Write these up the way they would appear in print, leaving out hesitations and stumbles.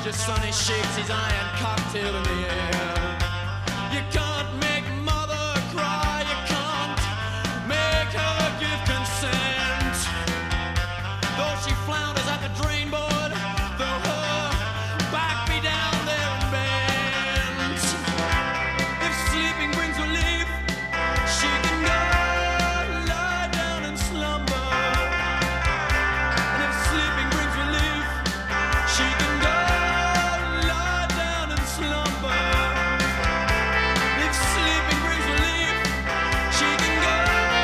gorgeous son, he shakes his iron cocktail in the air. You can't make mother cry, you can't make her give consent. Though she flounders at the drain board, though her back be down there and bent. If sleeping brings relief, she can go lie down and slumber. And if sleeping brings relief, she can go lie down and slumber. If sleeping brings relief, she can go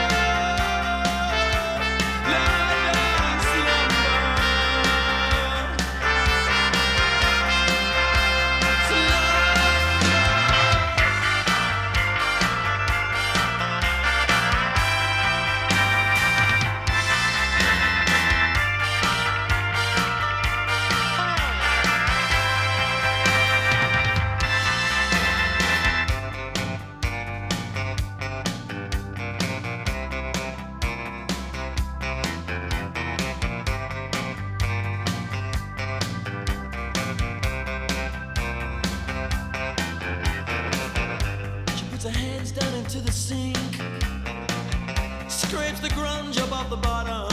lie down and slumber. She puts her hands down into the sink, scrapes the grunge up off the bottom.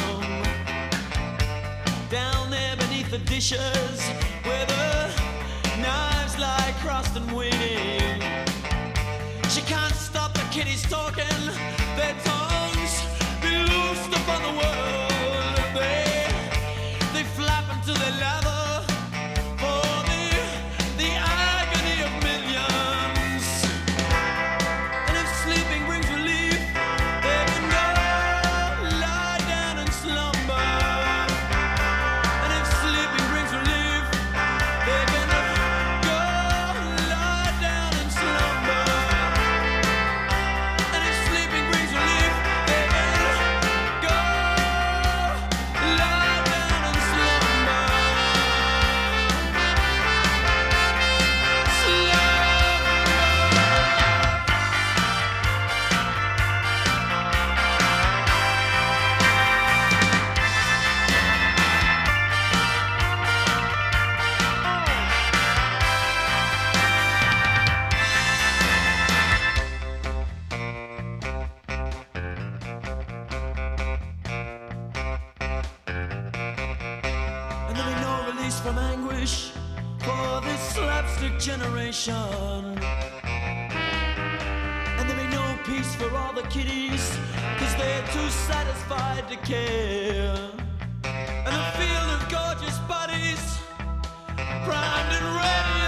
Down there beneath the dishes, where the knives lie crossed and waiting. She can't stop the kiddies talking, their tongues be loosed upon the world. They flap into their leather for the agony of millions. And if sleeping brings relief, they can go lie down and slumber. And if sleeping brings relief, they can go lie down and slumber. And if sleeping brings relief, they can go lie down and slumber. And there'll be no release from anguish for this slapstick generation. And there'll be no peace for all the kiddies, 'cause they're too satisfied to care. And a field of gorgeous bodies, primed and ready